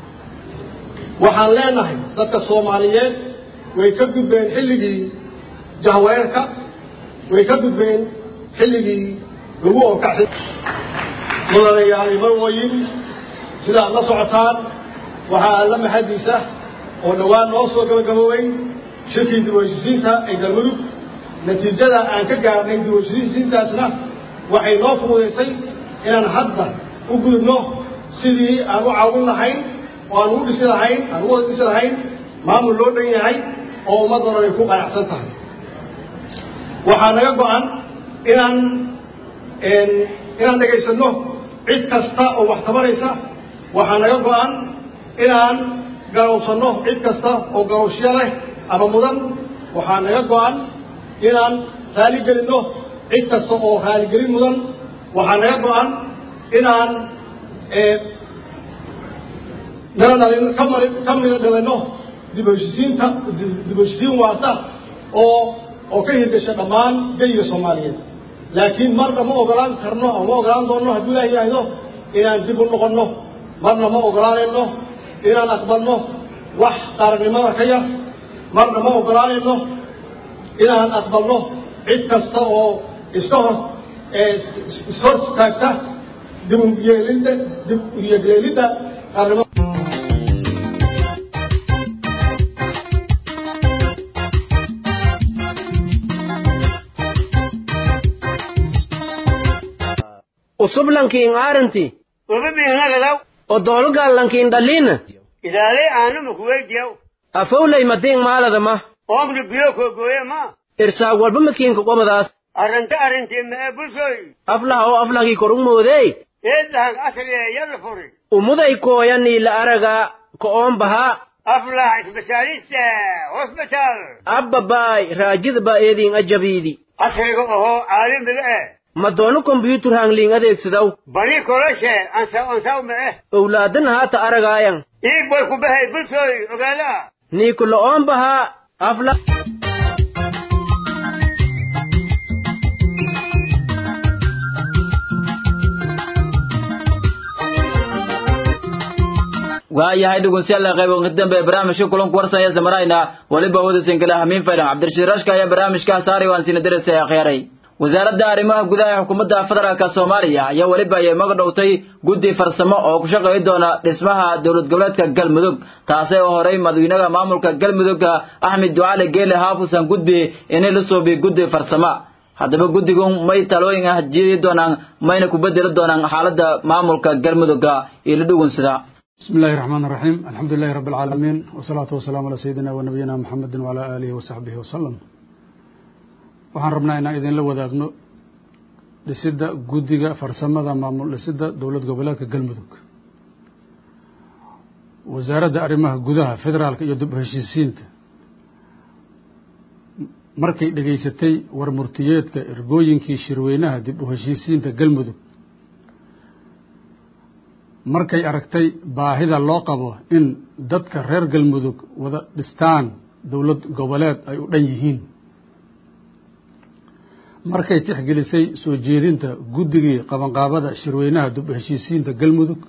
waxaan leenahay dadka Soomaaliyeed way ka gudbeen xilligii jahwareerka way ka gudbeen xilligii lagu orkaxay mudanayaal marwooyin sida la socotaan waxaa la mahadiisa oo dhawaan noo soo gabagaboobay shirkii dib u heshiisiinta ee galmudug natiijada aan ka gaarnay dib u heshiisiintaasna waxay noo fududeysay inaan hadda u gudubno sidii aan u caawin lahayn oo aan u dhisi lahayn aan u wada dhisi lahayn maamul loo dhan yahay oo ummadana ay ku qanacsan tahay waxaa naga go'an inaan inaan dhegaysano cid kasta oo wax tabaraysa waxaa naga go'an inaan garowsano cid kasta oo garowshyo leh ama mudan waxaa naga go'an inaan raaligelinno cid kasta oo raaligelin mudan waxaa naga go'an inaan naladhalin ka mari ka miro dhalino dib u heshiisiinta dib u heshiisiin waarta oo oo ka hirgasha dhammaan geyga Soomaaliyeed laakiin marna ma ogolaan karno ama ma ogolaan doono haddii Ilaahay yiraahdo inaan dib u noqonno marna ma ogolaanayno inaan aqbalno wax qaranimada ka yar marna ma ogolaanayno inaan aqbalno cid kasta oo iska hor ishor taagta dib u yeelidda dib u yeelidda qaranimada usublankiin aaranti وببينغلو odolgallankiin dhalliina إذا لي أنا مكويجيو afowlay madiin maaladama أمر بيوكو قوي ما irsaag walba makiinka qobadaas أرنت أرنت ما بلسوي aflah oo aflahkii kor u moodey إذا أصلي يلفري umuday kooyanii la araga ko'oon bahaa أفلح سبيشاليست هوسبيتال abbabaay raajida baa eediin ajabiidi أصلي هو عالم بالإيه ma doono kombyuutar hangliin adeegsadaw بني كولشة أنسى أنسى معه owlaadan haata aragaayan إيه بوي كوبه بلسوي وقالا niiku lo'oon bahaa afla waayahay dhegeystayaal qayb dambe barnaamijka kulanka warsanaya samarayna waliba wada sinkala hamiin fayran cabdirashiid rashka ayaa barnaamijka saaray waan sina dareesay akhiray wasaaradda arrimaha gudaha ee xukuumadda federaalka Soomaaliya ayaa waliba ay magdhowtay guddi farsamo oo ku shaqeeya doona dhismaha dawlad goboleedka Galmudug taasoo horay madaxweynaha maamulka Galmudug Axmed Ducaale Geele haafusan gudbi inay la soo bi guddi farsamo haddaba guddigan may talooyin ah jeedi doonaan mayna ku bedeli doonaan xaaladda maamulka Galmudug ee la dhugunsada بسم الله الرحمن الرحيم الحمد لله رب العالمين والصلاة والسلام على سيدنا ونبينا محمد وعلى آله وصحبه وسلم waxaan rabnaa inaan idin la wadaagno dhisidda guddiga farsamada maamul dhisidda dowlad goboleedka Galmudug wasaaradda arrimaha gudaha federaalka iyo dib u heshiisiinta markay dhageysatay war murtiyeedka ergooyinkii shirweynaha dib u heshiisiinta Galmudug markay aragtay baahida loo qabo in dadka reer galmudug wada dhistaan dowlad goboleed ay u dhan yihiin, markay tixgelisay soo jeedinta guddigii qabanqaabada shirweynaha dib u heshiisiinta galmudug,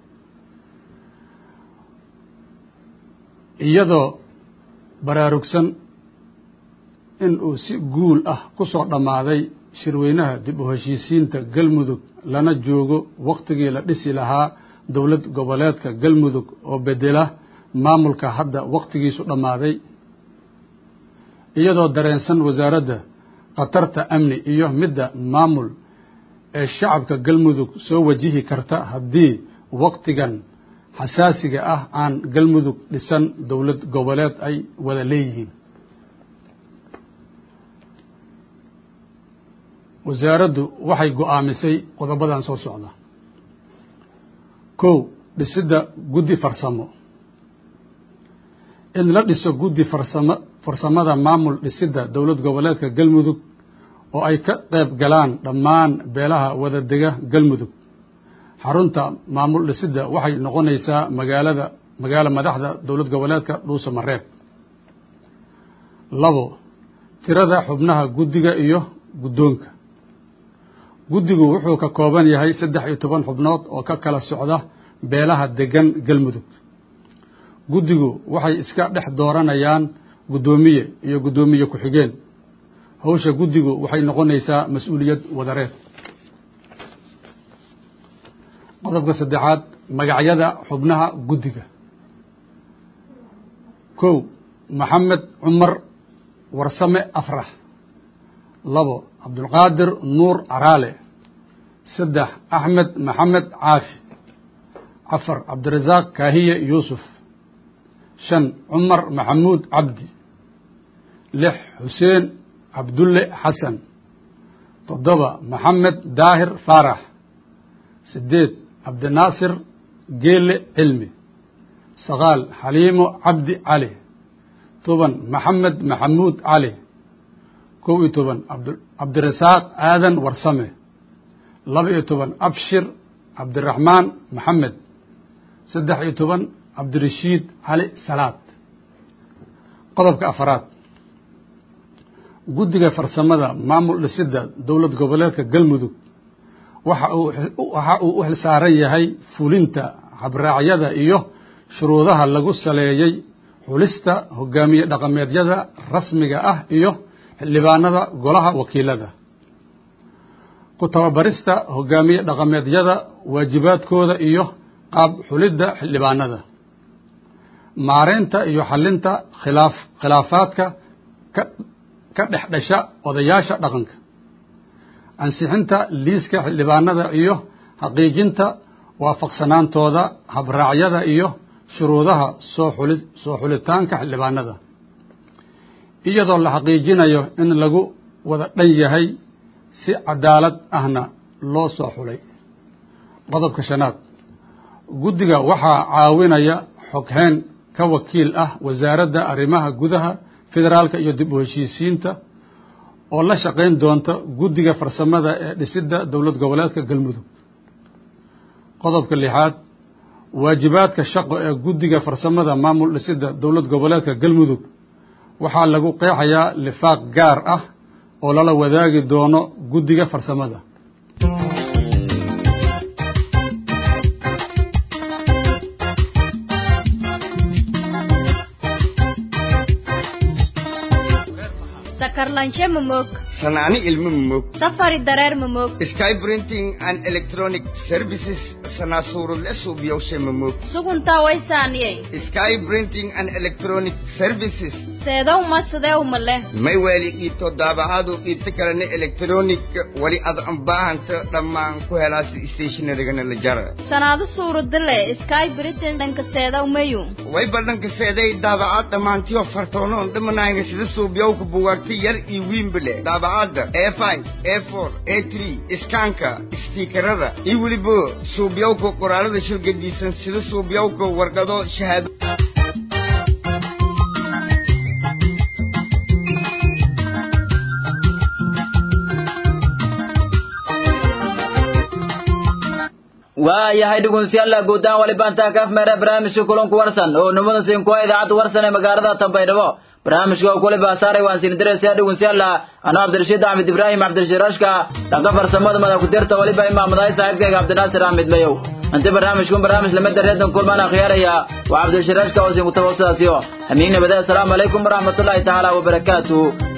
iyadoo baraarugsan in uu si guul ah ku soo dhammaaday shirweynaha dib u heshiisiinta galmudug lana joogo wakhtigii la dhisi lahaa dowlad goboleedka galmudug oo bedela maamulka hadda wakhtigiisu dhammaaday, iyadoo dareensan wasaaradda khatarta amni iyo midda maamul ee shacabka galmudug soo wajihi karta haddii wakhtigan xasaasiga ah aan galmudug dhisan dowlad goboleed ay wada leeyihiin. wasaaraddu waxay go'aamisay qodobadan soo socda. kow, dhisidda guddi farsamo. in la dhiso guddi farsamo farsamada maamul dhisidda dowlad goboleedka galmudug oo ay ka qayb galaan dhammaan beelaha wada dega galmudug. xarunta maamul dhisidda waxay noqonaysaa magaalada magaalo madaxda dowlad goboleedka dhuusamareeb. labo, tirada xubnaha guddiga iyo guddoonka. guddigu wuxuu ka kooban yahay saddex iyo toban xubnood oo ka kala socda beelaha degan galmudug. guddigu waxay iska dhex dooranayaan guddoomiye iyo guddoomiye ku-xigeen. hawsha guddigu waxay noqonaysaa mas-uuliyad wadareed. qodobka saddexaad, magacyada xubnaha guddiga. kow, maxamed cumar warsame afrax. labo, cabdulqaadir nuur caraale. saddex, axmed maxamed caafi. afar, cabdirasaaq kaahiye yuusuf. shan, cumar maxamuud cabdi. lix, xuseen cabdulle xasan. toddoba, maxamed daahir faarax. sideed, cabdinaasir geele cilmi. sagaal, xaliimo cabdi cali. toban, maxamed maxamuud cali. kow iyo toban, cabdirasaaq aadan warsame. laba iyo toban, abshir cabdiraxmaan maxamed. saddex iyo toban, cabdirashiid cali salaad. qodobka afaraad, guddiga farsamada maamul dhisidda dowlad goboleedka galmudug waxa uu waxa uu u xilsaaran yahay fulinta habraacyada iyo shuruudaha lagu saleeyey xulista hogaamiye dhaqameedyada rasmiga ah iyo xildhibaanada golaha wakiilada, ku tababarista hogaamiye dhaqameedyada waajibaadkooda iyo qaab xulidda xildhibaanada, maareynta iyo xalinta khilaaf khilaafaadka ka ka dhex dhasha odayaasha dhaqanka, ansixinta liiska xildhibaanada iyo xaqiijinta waafaqsanaantooda habraacyada iyo shuruudaha soo xuli soo xulitaanka xildhibaanada, iyadoo la xaqiijinayo in lagu wada dhan yahay si cadaalad ahna loo soo xulay. qodobka shanaad, guddiga waxaa caawinaya xoghayn ka wakiil ah wasaaradda arrimaha gudaha federaalka iyo dib u heshiisiinta oo la shaqayn doonta guddiga farsamada ee dhisidda dowlad goboleedka galmudug. qodobka lixaad, waajibaadka shaqo ee guddiga farsamada maamul dhisidda dowlad goboleedka galmudug waxaa lagu qeexayaa lifaaq gaar ah oo lala wadaagi doono guddiga farsamada. sakarlanshe mamog sanaani ilmo mamog safari dareer mamog sky printing and electronic services sanaasurule suubiyowshe mamog suguntaa waysaaniyey sky printing and electronic services seedow ma sideew male may weeli qiibto daabacaadu qiibto kalena electronic wali ad anbaahanta dhammaan ku helaasi stationarygana la jara sanaado suuradile sky printing dhanka seedow mayu way badhanka seeday daabacaad dhammaantiyo fartoonoon dhimanayna sida suubiyowka bugaagta yar iyo wiinbale daabacaadda a five a four a three iskaanka istiikarada iyo weliba suubiyowka qoraalada shirgadiisan sida suubiyowka warqado shahaado waayahay dhugunsiyaalla guudaan waliba intaa kaaf meera barnaamijka kulanku warsan oo nimada siin kuwa idaacadda warsan ee magaalada Tanbaydhabo barnaamijka oo kule baasaray waan siin direysay dhugunsiyaalla ana Cabdirashiid Ahmed Ibrahim Cabdirashiid Rashka dhanka farsamada madax ku dirta waliba imaamadahay saaxiibkayga Cabdinaasir Ahmed Mayow inta barnaamijku barnaamij lama dareedan kulmaan akhyaaraya waa Cabdirashiid Rashka oo siin ku tawassaasiyo hamiina bada assalamu alaykum warahmatullahi ta'ala wa barakatuh